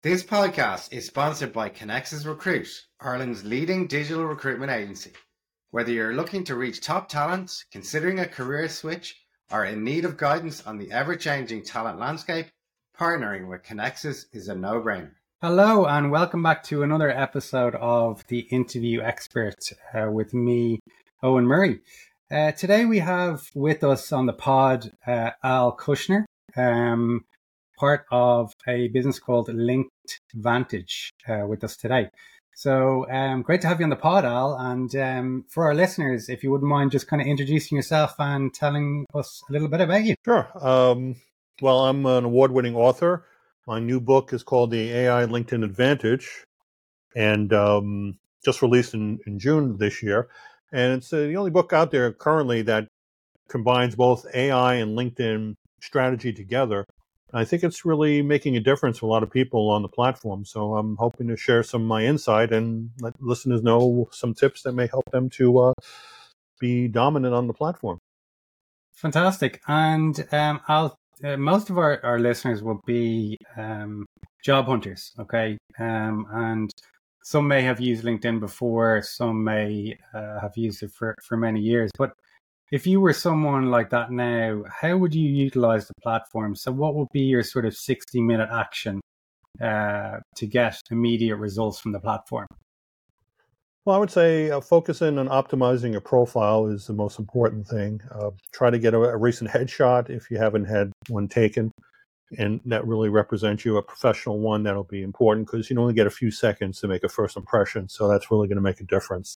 This podcast is sponsored by Connexus Recruit, Ireland's leading digital recruitment agency. Whether you're looking to reach top talent, considering a career switch, or in need of guidance on the ever-changing talent landscape, partnering with Connexus is a no-brainer. Hello and welcome back to another episode of The Interview Expert with me, Owen Murray. Today we have with us on the pod Al Kushner, part of a business called Linked Vantage with us today. So great to have you on the pod, Al. And for our listeners, if you wouldn't mind just kind of introducing yourself and telling us a little bit about you. Sure. Well, I'm an award-winning author. My new book is called The AI LinkedIn Advantage, and just released in June this year. And it's the only book out there currently that combines both AI and LinkedIn strategy together. I think it's really making a difference for a lot of people on the platform. So I'm hoping to share some of my insight and let listeners know some tips that may help them to be dominant on the platform. Fantastic. And Al, most of our listeners will be job hunters, okay? And some may have used LinkedIn before, some may have used it for many years. But if you were someone like that now, how would you utilize the platform? So what would be your sort of 60-minute action to get immediate results from the platform? Well, I would say focusing on optimizing your profile is the most important thing. Try to get a recent headshot if you haven't had one taken, and that really represents you, a professional one. That'll be important because you only get a few seconds to make a first impression, so that's really going to make a difference.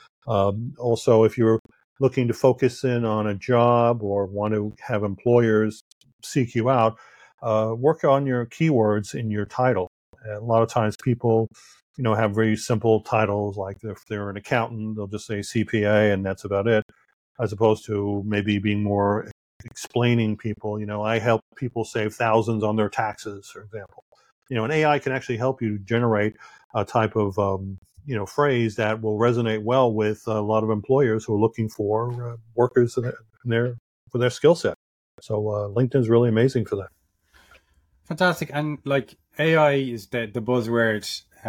Also, if you're looking to focus in on a job or want to have employers seek you out, work on your keywords in your title. A lot of times people have very simple titles, like if they're an accountant, they'll just say CPA and that's about it, as opposed to maybe being more explaining people, I help people save thousands on their taxes, for example. And AI can actually help you generate a type of, phrase that will resonate well with a lot of employers who are looking for workers for their skill set. So LinkedIn is really amazing for that. Fantastic. And like AI is the buzzword,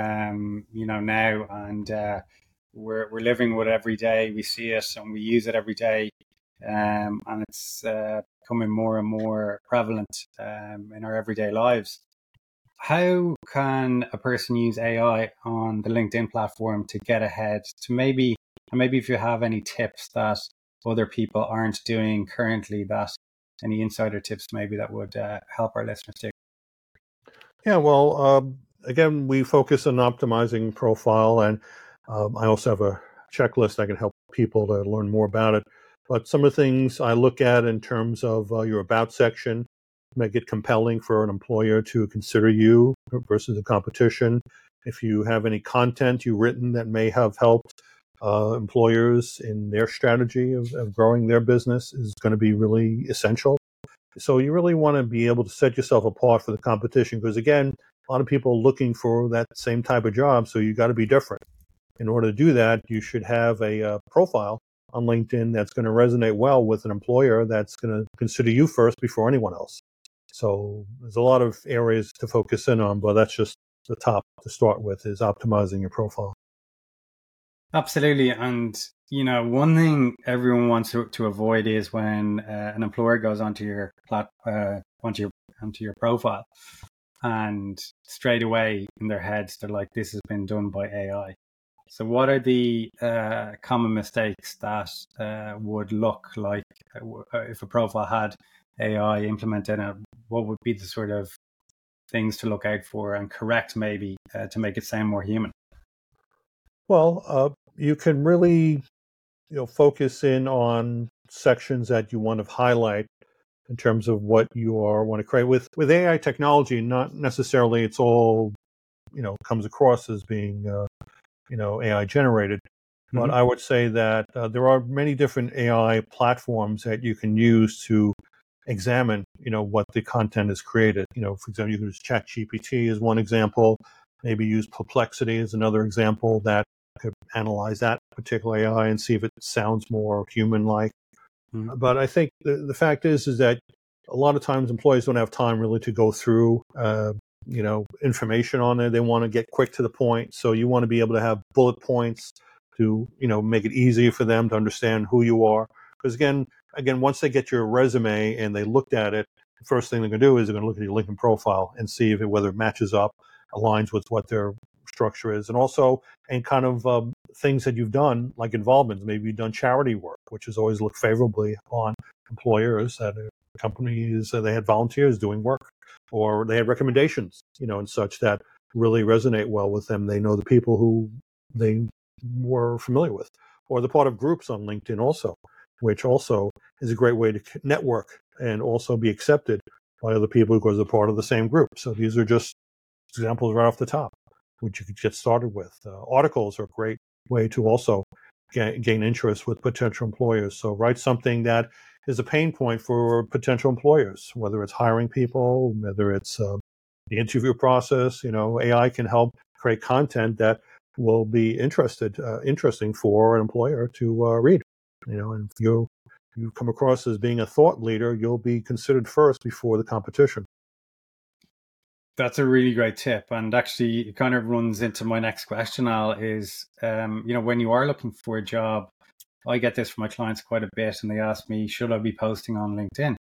now, and we're living with it every day. We see it and we use it every day, and it's becoming more and more prevalent in our everyday lives. How can a person use AI on the LinkedIn platform to get ahead? Maybe if you have any tips that other people aren't doing currently, that any insider tips maybe that would help our listeners too. Yeah, well, again, we focus on optimizing profile, and I also have a checklist that can help people to learn more about it. But some of the things I look at in terms of your about section make it compelling for an employer to consider you versus the competition. If you have any content you've written that may have helped employers in their strategy of growing their business, is going to be really essential. So you really want to be able to set yourself apart for the competition, because again, a lot of people are looking for that same type of job, so you got to be different. In order to do that, you should have a profile on LinkedIn that's going to resonate well with an employer that's going to consider you first before anyone else. So there's a lot of areas to focus in on, but that's just the top to start with, is optimizing your profile. Absolutely. And, one thing everyone wants to avoid is when an employer goes onto your onto your profile, and straight away in their heads, they're like, this has been done by AI. So what are the common mistakes that would look like if a profile had AI implemented in it? What would be the sort of things to look out for and correct maybe to make it sound more human? Well, you can really focus in on sections that you want to highlight in terms of what you want to create. With AI technology, not necessarily it's all comes across as being AI generated. But I would say that there are many different AI platforms that you can use to examine what the content is created. For example, you can use ChatGPT as one example. Maybe use Perplexity as another example that could analyze that particular AI and see if it sounds more human-like. But I think the fact is that a lot of times employees don't have time really to go through information on there. They want to get quick to the point. So you want to be able to have bullet points to, make it easier for them to understand who you are. Because again, once they get your resume and they looked at it, the first thing they're going to do is they're going to look at your LinkedIn profile and see whether it matches up, aligns with what their structure is, and also kind of things that you've done, like involvements. Maybe you've done charity work, which has always looked favorably upon employers that companies they had volunteers doing work, or they had recommendations, and such that really resonate well with them. They know the people who they were familiar with, or the part of groups on LinkedIn also, which also is a great way to network and also be accepted by other people because they're part of the same group. So these are just examples right off the top, which you could get started with. Articles are a great way to also gain interest with potential employers. So write something that is a pain point for potential employers, whether it's hiring people, whether it's the interview process. AI can help create content that will be interesting for an employer to read. And if you come across as being a thought leader, you'll be considered first before the competition. That's a really great tip. And actually, it kind of runs into my next question, Al, is, when you are looking for a job, I get this from my clients quite a bit, and they ask me, should I be posting on LinkedIn?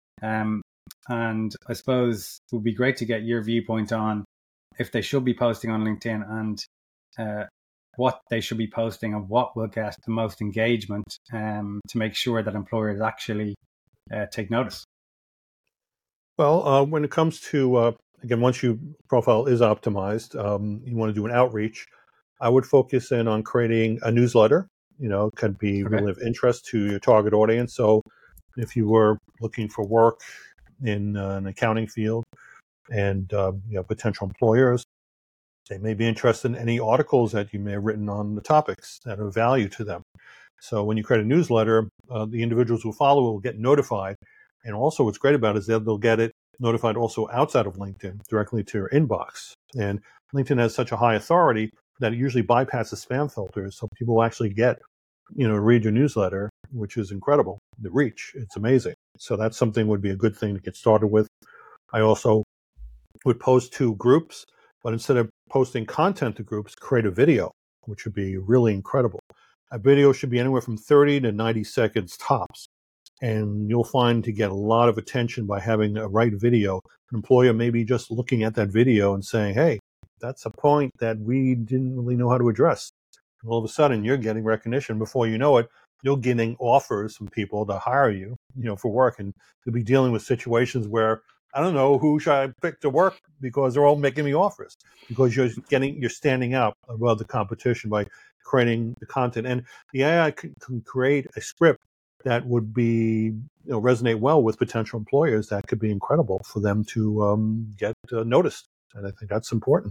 And I suppose it would be great to get your viewpoint on if they should be posting on LinkedIn, and what they should be posting and what will get the most engagement to make sure that employers actually take notice. Well, when it comes to, again, once your profile is optimized, you want to do an outreach. I would focus in on creating a newsletter. It could be really of interest to your target audience. So if you were looking for work in an accounting field and potential employers, they may be interested in any articles that you may have written on the topics that are of value to them. So when you create a newsletter, the individuals who follow will get notified. And also what's great about it is that they'll get it notified also outside of LinkedIn, directly to your inbox. And LinkedIn has such a high authority that it usually bypasses spam filters. So people will actually get, read your newsletter, which is incredible. The reach, it's amazing. So that's something would be a good thing to get started with. I also would post to groups, but instead of posting content to groups, create a video, which would be really incredible. A video should be anywhere from 30 to 90 seconds tops. And you'll find to get a lot of attention by having a right video. An employer may be just looking at that video and saying, hey, that's a point that we didn't really know how to address. And all of a sudden, you're getting recognition. Before you know it, you're getting offers from people to hire you, for work. And you'll be dealing with situations where, I don't know, who should I pick to work because they're all making me offers. Because you're standing out above the competition by creating the content. And the AI can create a script that would be, resonate well with potential employers. That could be incredible for them to get noticed. And I think that's important.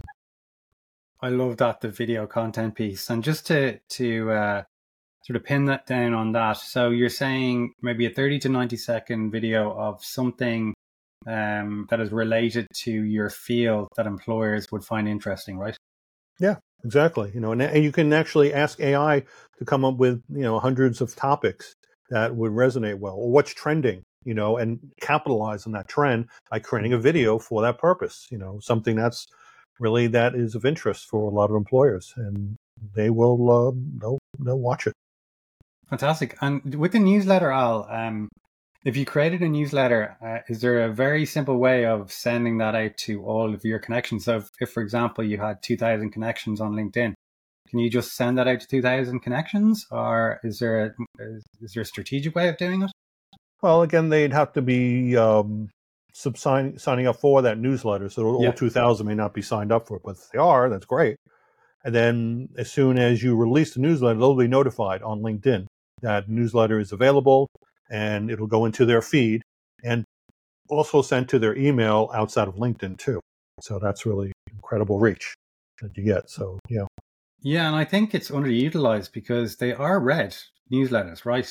I love that, the video content piece. And just to sort of pin that down on that. So you're saying maybe a 30 to 90 second video of something that is related to your field that employers would find interesting, right? Yeah, exactly. And you can actually ask AI to come up with, hundreds of topics that would resonate well, or what's trending, and capitalize on that trend by creating a video for that purpose, something that's really that is of interest for a lot of employers, and they will, they'll watch it. Fantastic. And with the newsletter, Al, if you created a newsletter, is there a very simple way of sending that out to all of your connections? So if for example, you had 2,000 connections on LinkedIn, can you just send that out to 2,000 connections, or is there a strategic way of doing it? Well, again, they'd have to be signing up for that newsletter. So all 2,000 may not be signed up for it, but if they are, that's great. And then as soon as you release the newsletter, they'll be notified on LinkedIn that newsletter is available, and it'll go into their feed and also sent to their email outside of LinkedIn too. So that's really incredible reach that you get. So, yeah. Yeah, and I think it's underutilized because they are read newsletters, right?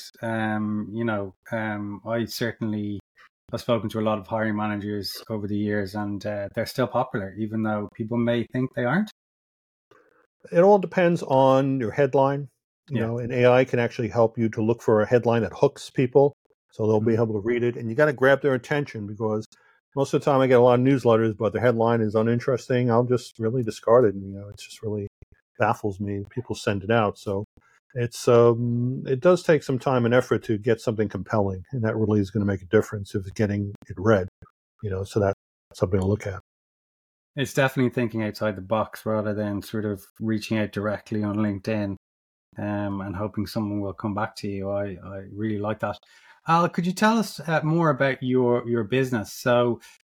I certainly have spoken to a lot of hiring managers over the years, and they're still popular, even though people may think they aren't. It all depends on your headline, and AI can actually help you to look for a headline that hooks people, so they'll be able to read it, and you got to grab their attention because most of the time I get a lot of newsletters, but the headline is uninteresting. I'll just really discard it. And, it just really baffles me. People send it out. So it does take some time and effort to get something compelling. And that really is going to make a difference if it's getting it read, so that's something to look at. It's definitely thinking outside the box rather than sort of reaching out directly on LinkedIn and hoping someone will come back to you. I really like that. Al, could you tell us more about your business? So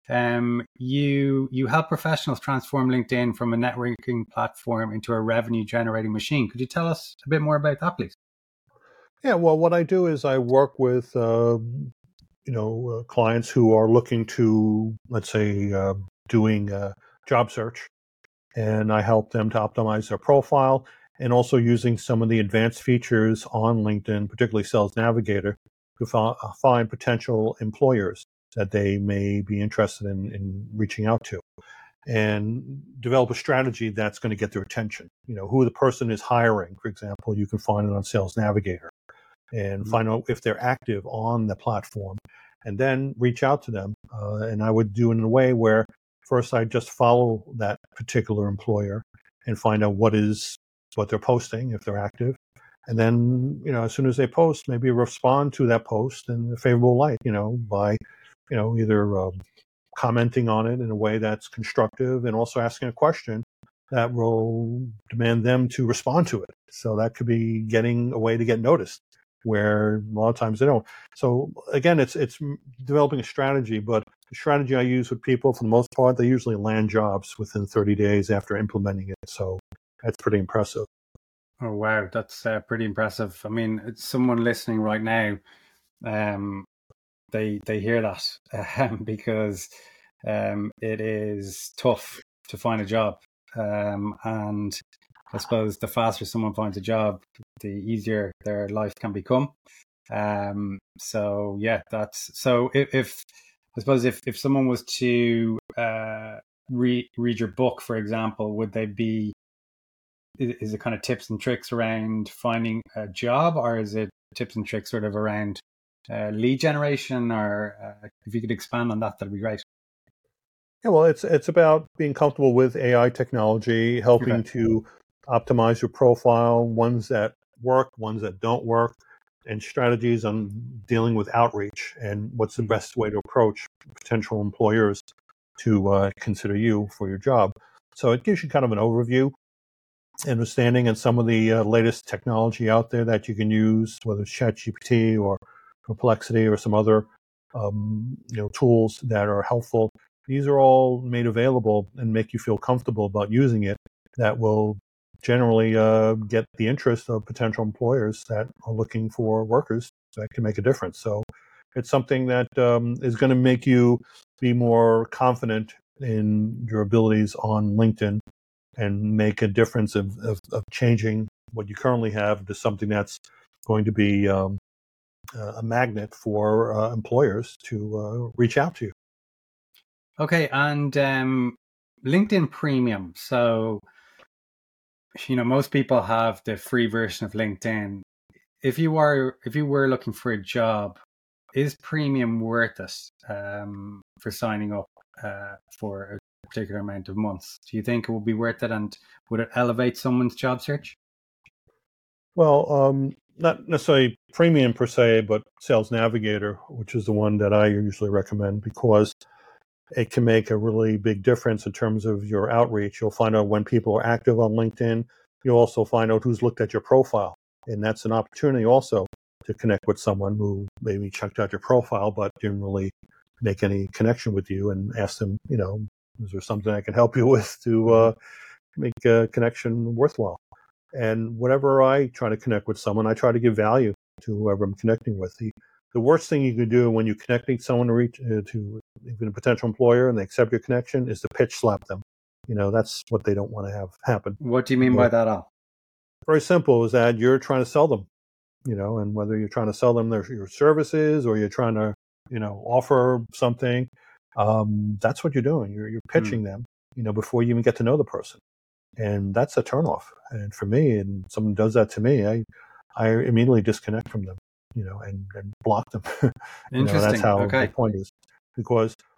you help professionals transform LinkedIn from a networking platform into a revenue generating machine. Could you tell us a bit more about that, please? Yeah, well, what I do is I work with clients who are looking to, let's say, doing a job search, and I help them to optimize their profile and also using some of the advanced features on LinkedIn, particularly Sales Navigator, to find potential employers that they may be interested in reaching out to, and develop a strategy that's going to get their attention. Who the person is hiring, for example, you can find it on Sales Navigator, and find out if they're active on the platform, and then reach out to them. And I would do it in a way where first I just follow that particular employer and find out what they're posting, if they're active. And then, as soon as they post, maybe respond to that post in a favorable light, by, either commenting on it in a way that's constructive and also asking a question that will demand them to respond to it. So that could be getting a way to get noticed, where a lot of times they don't. So again, it's developing a strategy, but the strategy I use with people, for the most part, they usually land jobs within 30 days after implementing it. So that's pretty impressive. Oh, wow. That's pretty impressive. I mean, it's someone listening right now, they hear that because it is tough to find a job. And I suppose the faster someone finds a job, the easier their life can become. So yeah, if I suppose if someone was to read your book, for example, is it kind of tips and tricks around finding a job, or is it tips and tricks sort of around lead generation? Or if you could expand on that, that'd be great. Yeah, well, it's about being comfortable with AI technology, helping to optimize your profile, ones that work, ones that don't work, and strategies on dealing with outreach and what's the best way to approach potential employers to consider you for your job. So it gives you kind of an overview, understanding, and some of the latest technology out there that you can use, whether it's ChatGPT or Perplexity or some other tools that are helpful. These are all made available and make you feel comfortable about using it. That will generally get the interest of potential employers that are looking for workers that can make a difference. So it's something that is going to make you be more confident in your abilities on LinkedIn and make a difference of changing what you currently have to something that's going to be a magnet for employers to reach out to you. Okay, and LinkedIn Premium. So, most people have the free version of LinkedIn. If you were looking for a job, is Premium worth it for signing up for a particular amount of months? Do you think it would be worth it, and would it elevate someone's job search? Well, not necessarily Premium per se, but Sales Navigator, which is the one that I usually recommend, because it can make a really big difference in terms of your outreach. You'll find out when people are active on LinkedIn. You'll also find out who's looked at your profile. And that's an opportunity also to connect with someone who maybe checked out your profile but didn't really make any connection with you, and ask them, is there something I can help you with to make a connection worthwhile? And whenever I try to connect with someone, I try to give value to whoever I'm connecting with. The worst thing you can do when you're connecting someone to even a potential employer and they accept your connection is to pitch slap them. That's what they don't want to have happen. What do you mean by that, Al? Very simple, is that you're trying to sell them, and whether you're trying to sell them your services or you're trying to, offer something, that's what you're doing. You're pitching them, before you even get to know the person. And that's a turnoff. And for me, and someone does that to me, I immediately disconnect from them, and block them. Interesting. That's how Okay. the point is. Because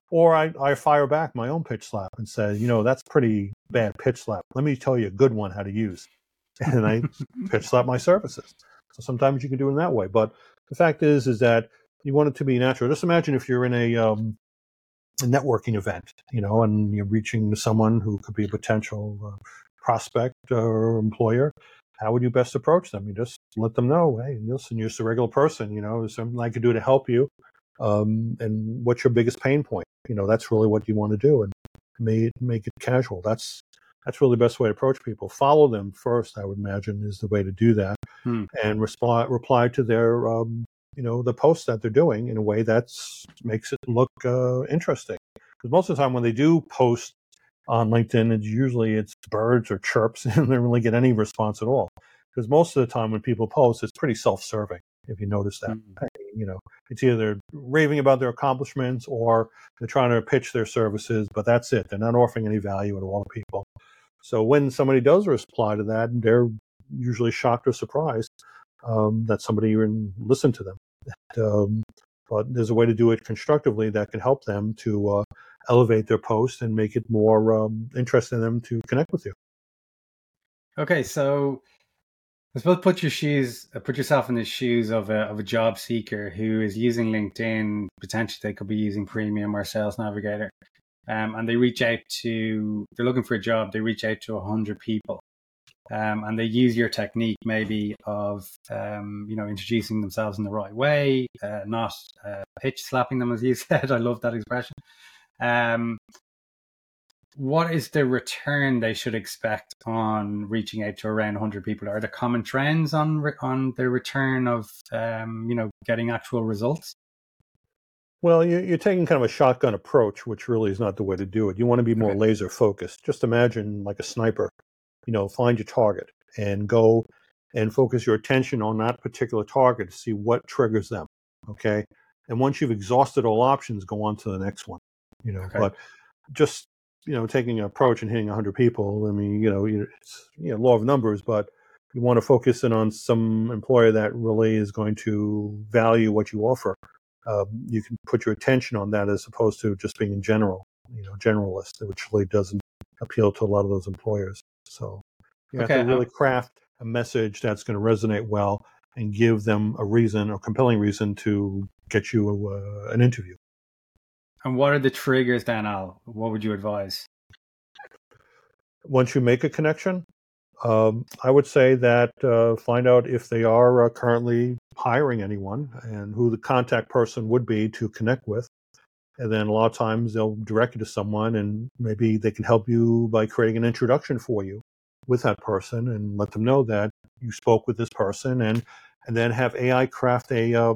Or I fire back my own pitch slap and say, that's pretty bad pitch slap. Let me tell you a good one how to use. And I pitch slap my services. So sometimes you can do it in that way. But the fact is that you want it to be natural. Just imagine if you're in a networking event, and you're reaching someone who could be a potential prospect or employer. How would you best approach them? You just let them know, hey, listen, you're just a regular person, there's something I could do to help you. And what's your biggest pain point? That's really what you want to do, and make it casual. That's really the best way to approach people. Follow them first, I would imagine, is the way to do that, and reply to their the posts that they're doing in a way that makes it look interesting. Because most of the time when they do post on LinkedIn, it's birds or chirps, and they don't really get any response at all. Because most of the time when people post, it's pretty self-serving, if you notice that. It's either they're raving about their accomplishments or they're trying to pitch their services, but that's it. They're not offering any value at all to people. So when somebody does reply to that, they're usually shocked or surprised that somebody even listened to them. But there's a way to do it constructively that can help them to elevate their post and make it more interesting in them to connect with you. Okay, so I suppose put yourself in the shoes of a job seeker who is using LinkedIn. Potentially, they could be using Premium or Sales Navigator, and they're looking for a job. They reach out to 100 people, and they use your technique maybe of introducing themselves in the right way, not pitch slapping them, as you said. I love that expression. What is the return they should expect on reaching out to around 100 people? Are there common trends on the return of getting actual results? Well, you're taking kind of a shotgun approach, which really is not the way to do it. You want to be more laser focused. Just imagine like a sniper. Find your target and go and focus your attention on that particular target to see what triggers them. Okay, and once you've exhausted all options, go on to the next one. But just taking an approach and hitting 100 people. I mean, it's law of numbers, but you want to focus in on some employer that really is going to value what you offer. You can put your attention on that as opposed to just being in general, generalist, which really doesn't appeal to a lot of those employers. So you have to really craft a message that's going to resonate well and give them a compelling reason to get you an interview. And what are the triggers then, Al? What would you advise? Once you make a connection, I would say that find out if they are currently hiring anyone and who the contact person would be to connect with. And then a lot of times they'll direct you to someone, and maybe they can help you by creating an introduction for you with that person and let them know that you spoke with this person, and then have AI craft a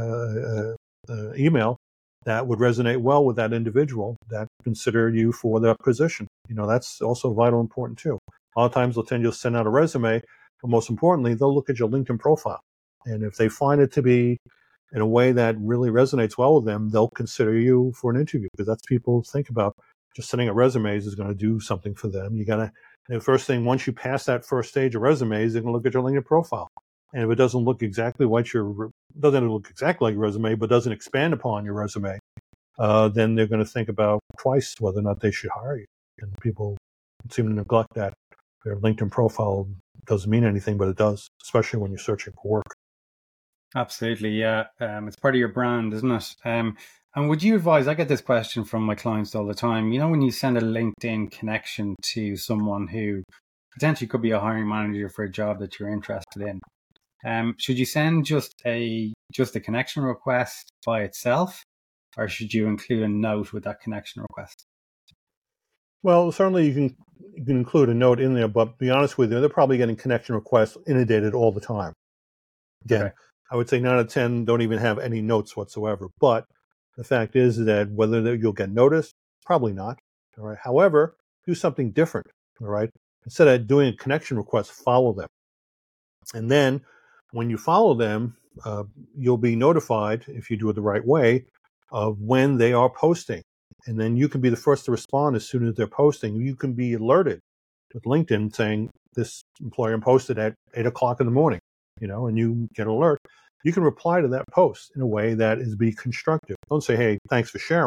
email that would resonate well with that individual that consider you for that position. That's also vital important too. A lot of times they'll send out a resume, but most importantly, they'll look at your LinkedIn profile. And if they find it to be in a way that really resonates well with them, they'll consider you for an interview, because that's people think about. Just sending out resumes is going to do something for them. The first thing, once you pass that first stage of resumes, they're going to look at your LinkedIn profile. And if it doesn't look exactly like your resume, but doesn't expand upon your resume, then they're going to think about twice whether or not they should hire you. And people seem to neglect that. Their LinkedIn profile doesn't mean anything, but it does, especially when you're searching for work. Absolutely, yeah. It's part of your brand, isn't it? And would you advise, I get this question from my clients all the time, when you send a LinkedIn connection to someone who potentially could be a hiring manager for a job that you're interested in, should you send just a connection request by itself, or should you include a note with that connection request? Well, certainly you can include a note in there, but to be honest with you, they're probably getting connection requests inundated all the time. Again, I would say 9 out of 10 don't even have any notes whatsoever. But the fact is that whether you'll get noticed, probably not. All right. However, do something different. All right. Instead of doing a connection request, follow them. And then when you follow them, you'll be notified, if you do it the right way, of when they are posting. And then you can be the first to respond as soon as they're posting. You can be alerted with LinkedIn saying this employer posted at 8 o'clock in the morning, and you get an alert. You can reply to that post in a way that is be constructive. Don't say, hey, thanks for sharing,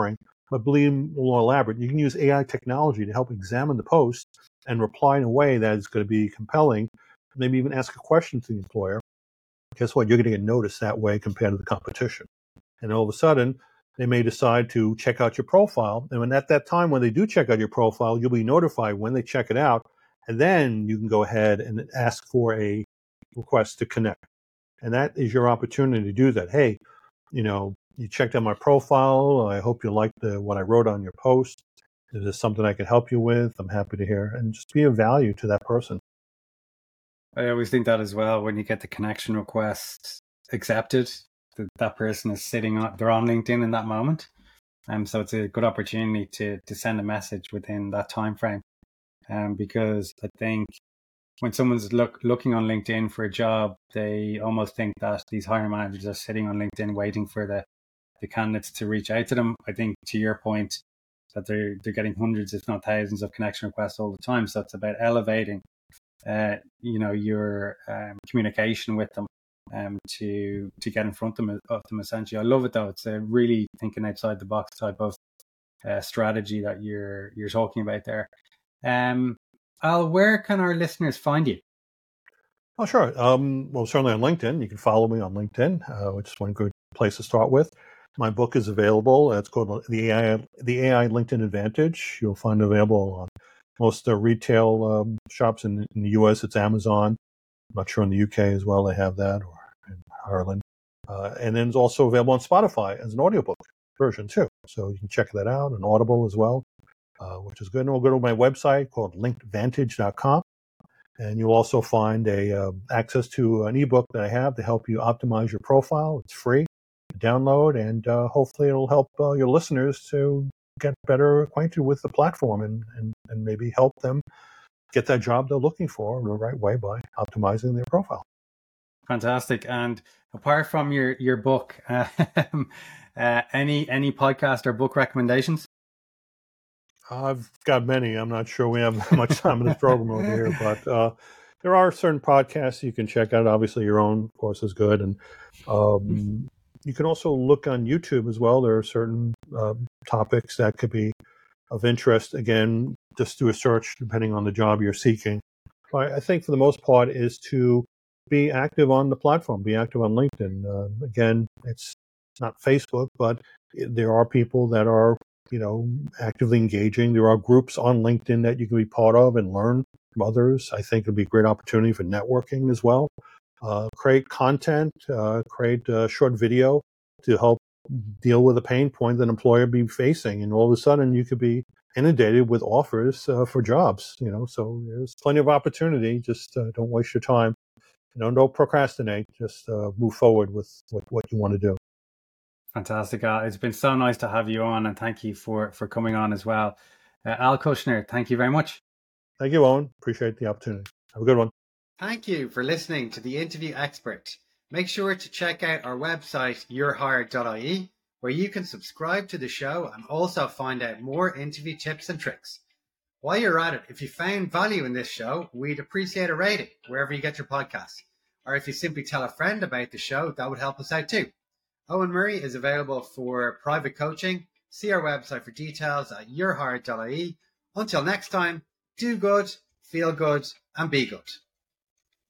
But believe more elaborate, you can use AI technology to help examine the post and reply in a way that is going to be compelling, maybe even ask a question to the employer. Guess what? You're going to get noticed that way compared to the competition. And all of a sudden, they may decide to check out your profile. And at that time, when they do check out your profile, you'll be notified when they check it out. And then you can go ahead and ask for a request to connect. And that is your opportunity to do that. Hey, you checked out my profile. I hope you liked what I wrote on your post. Is this something I can help you with? I'm happy to hear. And just be of value to that person. I always think that as well. When you get the connection request accepted, that person is they're on LinkedIn in that moment. So it's a good opportunity to send a message within that time frame. Because I think when someone's looking on LinkedIn for a job, they almost think that these hiring managers are sitting on LinkedIn waiting for the candidates to reach out to them. I think to your point that they're getting hundreds, if not thousands, of connection requests all the time. So it's about elevating, your communication with them, to get in front of them. Essentially, I love it though. It's a really thinking outside the box type of strategy that you're talking about there. Al, where can our listeners find you? Oh, sure. Well, certainly on LinkedIn. You can follow me on LinkedIn, which is one good place to start with. My book is available. It's called The AI LinkedIn Advantage. You'll find it available on most retail shops in the U.S. It's Amazon. I'm not sure in the UK as well they have that, or in Ireland. And then it's also available on Spotify as an audiobook version too. So you can check that out, and Audible as well, which is good. And we'll go to my website called linkedvantage.com. And you'll also find access to an ebook that I have to help you optimize your profile. It's free to download, and hopefully it'll help your listeners to get better acquainted with the platform and maybe help them get that job they're looking for the right way by optimizing their profile. Fantastic. And apart from your book, any podcast or book recommendations? I've got many. I'm not sure we have much time in this program over here, but there are certain podcasts you can check out. Obviously, your own, of course, is good. And you can also look on YouTube as well. There are certain topics that could be of interest. Again, just do a search depending on the job you're seeking. But I think for the most part is to be active on the platform, be active on LinkedIn. Again, it's not Facebook, but there are people that are actively engaging. There are groups on LinkedIn that you can be part of and learn from others. I think it'd be a great opportunity for networking as well. Create content, create a short video to help deal with a pain point that an employer be facing. And all of a sudden you could be inundated with offers for jobs, so there's plenty of opportunity. Just don't waste your time. Don't procrastinate. Just move forward with what you want to do. Fantastic. It's been so nice to have you on, and thank you for coming on as well. Al Kushner, thank you very much. Thank you, Owen. Appreciate the opportunity. Have a good one. Thank you for listening to The Interview Expert. Make sure to check out our website, yourhired.ie, where you can subscribe to the show and also find out more interview tips and tricks. While you're at it, if you found value in this show, we'd appreciate a rating wherever you get your podcasts. Or if you simply tell a friend about the show, that would help us out too. Owen Murray is available for private coaching. See our website for details at yourhired.ie. Until next time, do good, feel good, and be good.